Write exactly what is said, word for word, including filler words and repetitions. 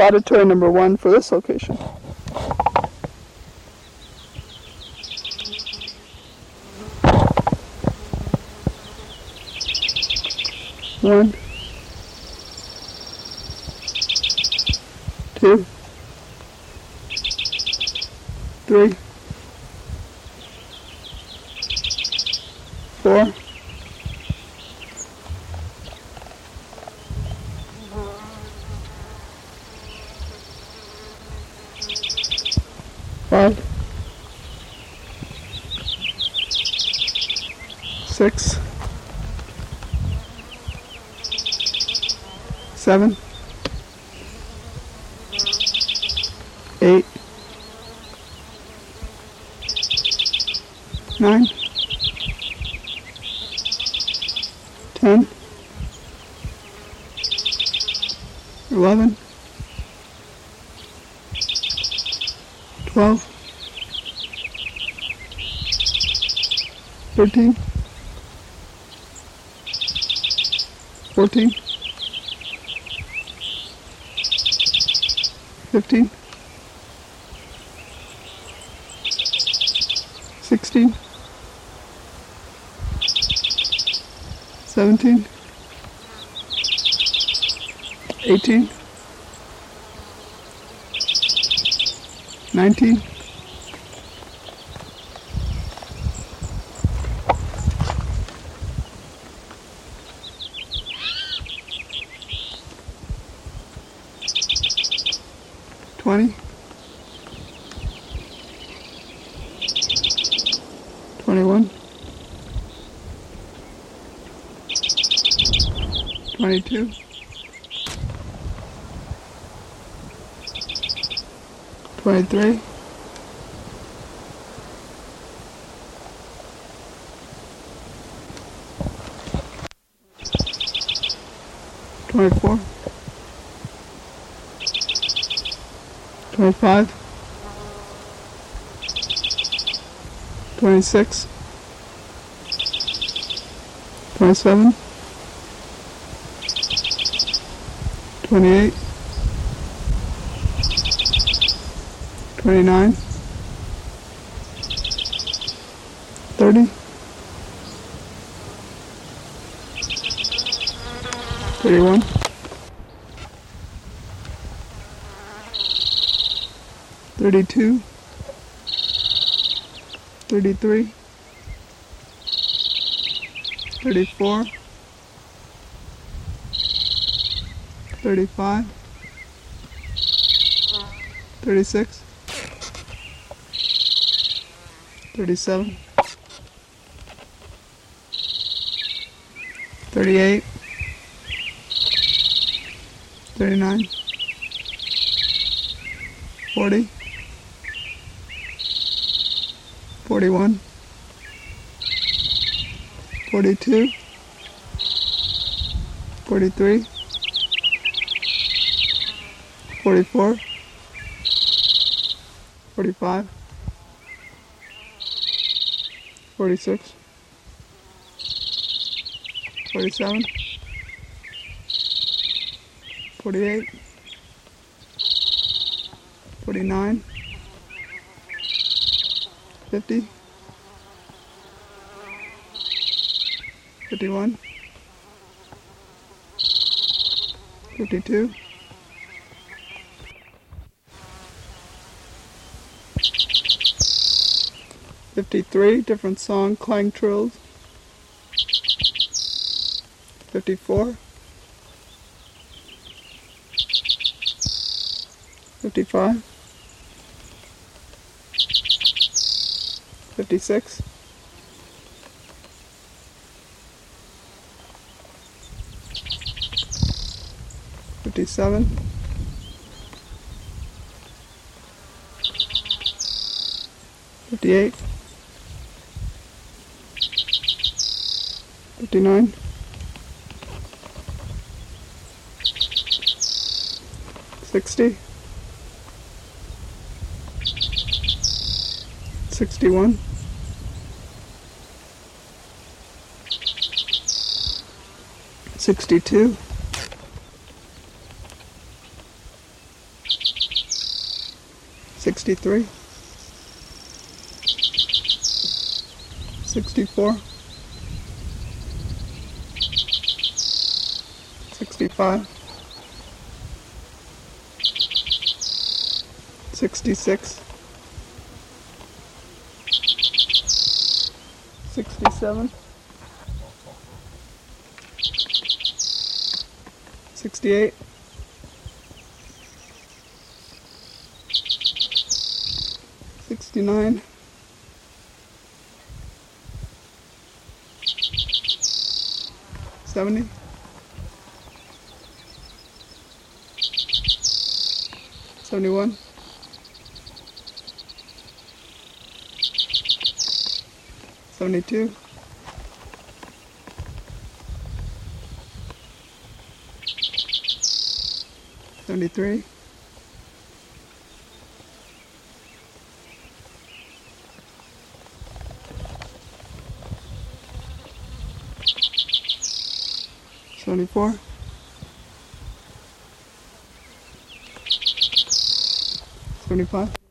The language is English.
spotted toy number one for this location. One, two, three, four, five, six, seven, eight, nine, ten, eleven, twelve, thirteen, fourteen, fifteen, sixteen, seventeen, eighteen, nineteen, twenty, twenty-one, twenty-two, twenty-three, twenty-four, twenty-five, twenty-six, twenty-seven, twenty-eight, twenty-nine, thirty, thirty-one, thirty-two, thirty-three, thirty-four, thirty-five, thirty-six, thirty-seven, thirty-eight, thirty-nine, forty, forty-one, forty-two, forty-three, forty-four, forty-five, forty-six, forty-seven, forty-eight, forty-nine, fifty, fifty-one, fifty-two, fifty-three, different song, clang trills, fifty-four, fifty-five, fifty-six, fifty-seven, fifty-eight, fifty-nine, sixty, sixty-one, sixty-two, sixty-three, sixty-four, sixty-five, sixty-six, sixty-seven, sixty-eight, sixty-nine, seventy, seventy-one, seventy-two, seventy-three, seventy-four, seventy-five,